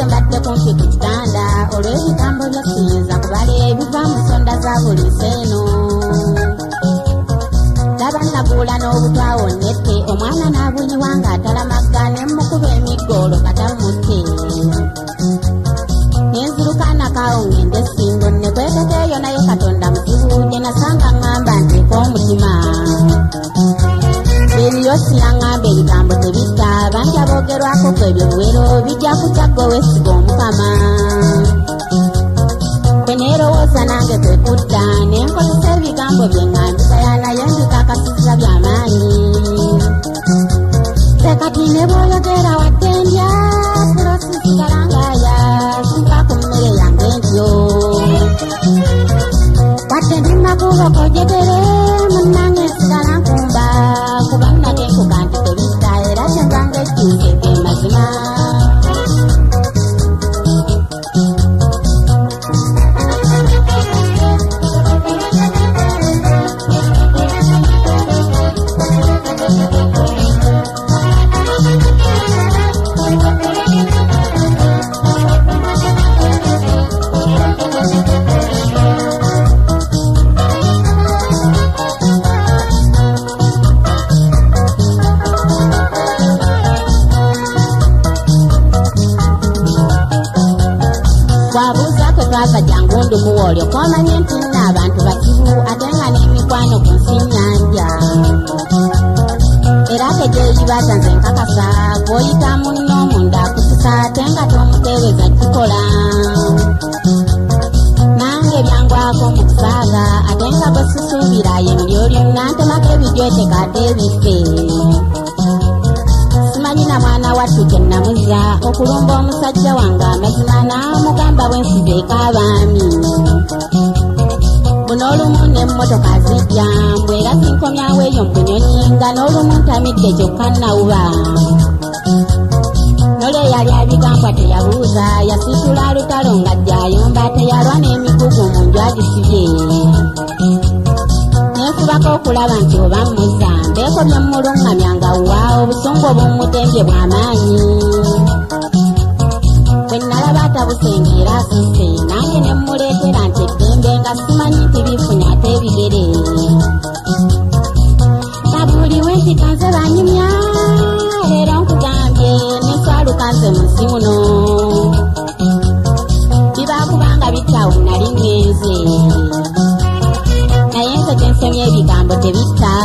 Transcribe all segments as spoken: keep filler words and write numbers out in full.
nange mbadde kumpi ku kitanda olw'ebigambo by'okuyinza kubala ebiva mu nsonda za buli nseeno. Laba nabuula n'obutwawo nnette omwana n'abunyiwa ng'atalamagga ne mmukuba emiggolo katamutte. Nenzirukana kaawo ngende essindo ne kwetekeeyo naye Katonda muzibu gye nasanga ŋŋamba nteeka omutima. Eriyo siyaŋŋamba ebigambo tebitta bangi aboogerwako kwebyo buwero bijja kujja gwe weesiga Omukama. Bwe neerowooza nange kwe kudda ne nkozesa ebigambo bye ŋŋambisa ya naye mbikakasizza by'amaanyi. Tekati ne bw'oyogera wadde ndya pulosisigala ng'aya sinva ku mmere yange ntyo. Wadde ndi makubo kojegere munnange nsigala nkumba kuba nnate nkuga nti tebitta era kyembanga ejjuuke ge mazima. Muwolyo kwamanye nti n'abantu bakibu ate nga n'emikwano ku nsi nnyanja. Era tegyeyibaza nze nkakasa gw'oyita munno munda akusisa ate nga tomuteebeza kikola. Nange byangwako mu kusaaga ate nga bwe sisuubira ye mulyo lyonna ntemako ebijweteka ate ebiffe. Simanyi na mwana wattu kye namuzza okulumba omusajja wange amazima n'amugamba bwe nsizeeko abaami. Buno olumu n'emmotoka zijja mbwera zinkomyawo eyo mu bunyonyi nga n'olumu ntamidde kyokka nawuba. Nole eyali abigambwa teyabuuza yasitula lutalo nga gy'ayomba teyalwa n'emigugu mu nju agisibye. Nefubako okulaba nti oba mmuzza mbeeko bye mmulungamya nga wa obusungu obumutembye bw'amaanyi. Bwe nalaba atabusengeera asise nange ne mmuleetera nti eddembe nga simanyi nti bifunya ate ebigere. Nabuuliwe nti kanze banyumya leero nkugambye neswaluka nze mu nsi muno. Biba kubanga bittawo nali ngenze naye nze gye nsomye ebigambo tebitta.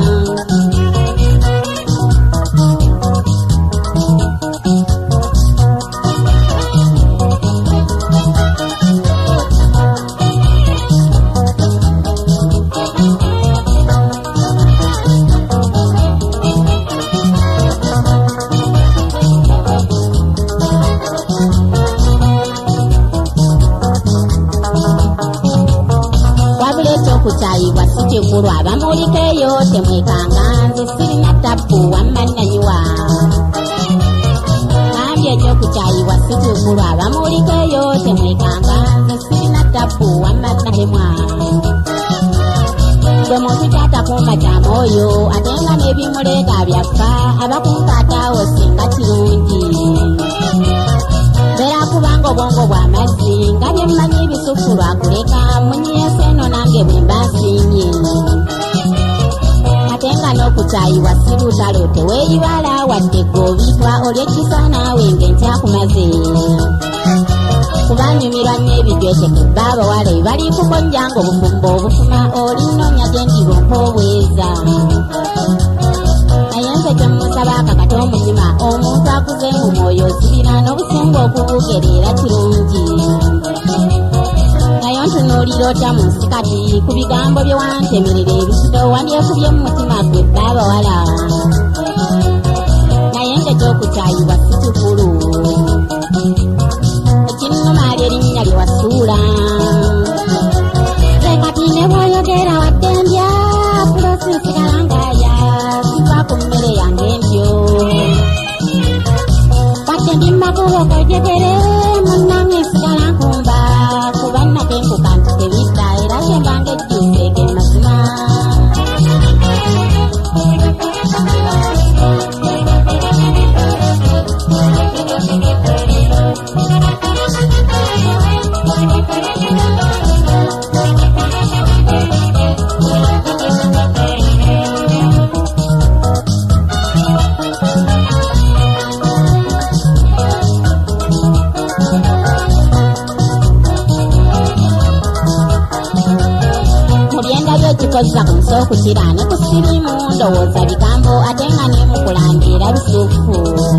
Okukyayibwa si kikulu abamulikeeyo temwekanga nze sirina tabbu wamma nnanyiwa. Nambye ekyokukyayibwa si kikulu abamulikeeyo temwekanga nze sirina tabbu wamma nnahemwa. Gwe muntu kyatakuuma kya mwoyo ate nga n'ebimuleeta byaffa abakunkaataawo singa kirungi. Beera kubanga obwongo bw'amazzi nga bye mmanyi bisufu lwakuleka munyeese eno nange bwe mba nsiimye. Ate nga n'okukyayiwa si lutalo teweeyibala wadde gw'obiitwa olya ekisa naawe ng'enkyakumaze. Kuba nyumirwa nnyo ebijweteke baabawala ebali kukonja ng'obufumbo obufuma olinoonya gye ndibompa obweza. Naye nze kye mmusaba akakata omutima omuntu akuze mu mwoyo osibira n'obusungu okubuugerera kirungi. Naye ontunuulira otya mu nsi kati ku bigambo bye wantemerera ebisito wandyekubye mu mutima gwe baabawala. Naye nze gy'okukyayibwa si kikulu ekinnuma ly'erinnya lye wasuula. Nze kati ne bw'oyogera wadde ndya pulosi nsigala ng'aya siva ku mmere yange ntyo. Wadde ndi makubo kojegere munnange nsigala nkumba kuba nnatenkuka nti tebitta era kyembanga ejjuuke ge mazima. Thank you. ebikoza ku nsi okukira ne ku sirimu ndowooza bigambo ate nga ne mu kulangira bisuufu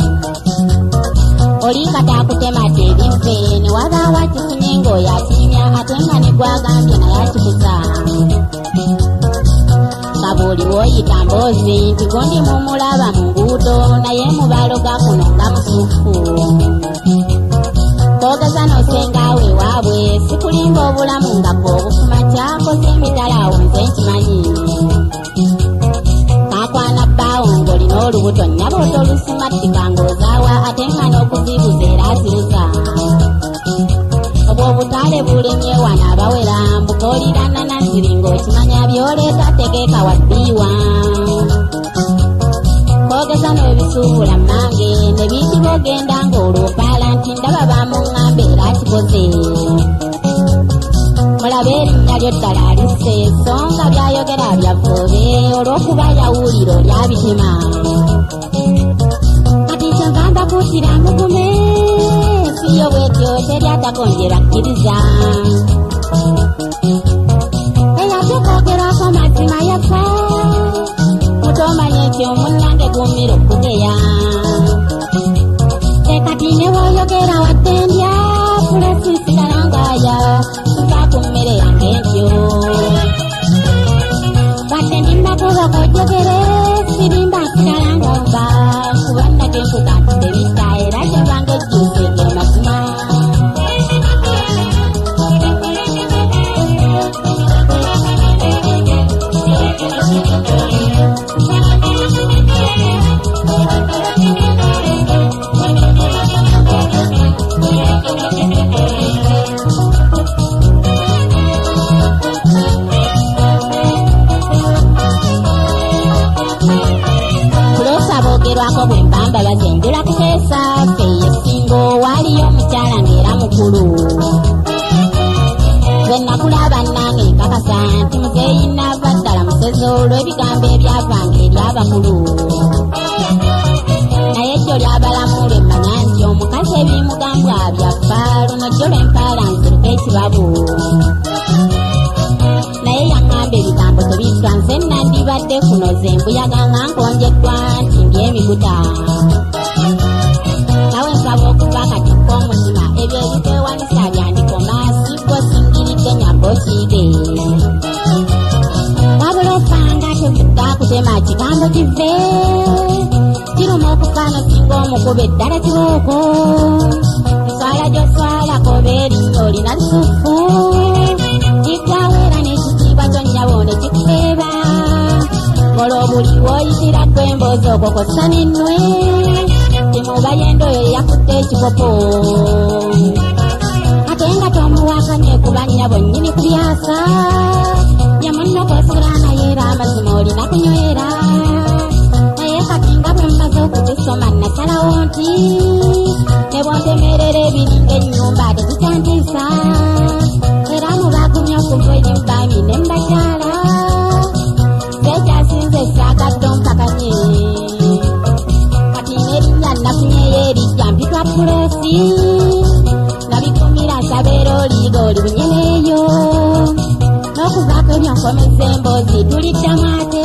oli kata akutemate ebive ne wabaawo akifunye ng'oyo atiimya ate nga ne gwagambye naye akikuza kabuuli wooyita mboozi nti gondi mumulaba mu nguudo naye mubaloga kuno nga musuufu koogeza n'osengaawe waabwe sikulimba obulamu nga bw'obufuma kyakoze emitalawo nze nkimanyi kakwana bbaawo ng'olina olubuto nnyaba otolusimattika ng'ozaawa ate nga n'okuzibuza era aziruza obwo obutale bulemye wano abawera mbukoolira nanaziri ng'okimanya byoleeta tegeeka wabbiiwa koogeza n'ebisuubula mmange ne biyitibwa ogenda ng'olwopaala nti ndaba bamuŋŋambe era kikoze mulabe erinnya lyo ddala alisse so nga byayogera byavoobe olw'okuba yawuliro lyabitema kati kyenva mbakuutira mugume siyo bwetyo teryatakonjera kkiriza eyatukogerako mazima yafa mutomanye nti omunnange guumira okugeya tekati ne bw'oyogera wadde ndya fulesi sigala ngaaya tuva ku mmere yange ntyo wadde ndimbakuba kojjogere sirimba sigala ngomba kuba nnage nkuga nti tebita era kyebanga ejjuuse ge mazima lwako bwe mbamba bazenjula kuteesa feye singo waliyo omukyala ng'era mukulu bwe nakulaba nange nkakasa nti muzeeyi nava ddala musezi olw'ebigambo ebyavanga eri abakulu naye jjo lyabalamuula emmanya nti omukazi ebimugambwa byaffa luno jjo lwempaala nziruka ekibabu naye yaŋŋamba ebigambo tebitwa nze nandibadde kuno ze mbuyaga nga nkonjeddwa nti mbyemiguta nawe nsaba okuva kati k'omuzima ebyo ebiteewanisa byandikoma sibwo singiridde nyabbo kiige wabula ofanga tevudde akutema kigambo kive kiruma okufaano singa omukuba eddala kibooko nswala gy'oswalako beerinnya olina lusufu kikwaweera n'ekitiibwa kyonnyabo ne kikuteeba kola obuli w'oyitira ggwe emboozi okwo kossa n'ennwe timuba yendo oyo yakutte ekikopo ate nga tomuwakanye kuba nnyabo nnyini kubyasa yamunno kwesula naye era amazima olina kunywera naye kati nga bwe mmaze okukisoma nasalawo nti ne bwontemerera ebiringa ennyumba tekikyantiisa era mubagumya okuva eri mubami ne mbakyala sekyasinze saagadde ompakanye kati n'erinnya nafunyeyo erijja mpitwa puleesi nabikumira nsabeera oliiga oli bunyeneeyo n'okuvaako ebyo nkomeza emboozi tuliddamu ate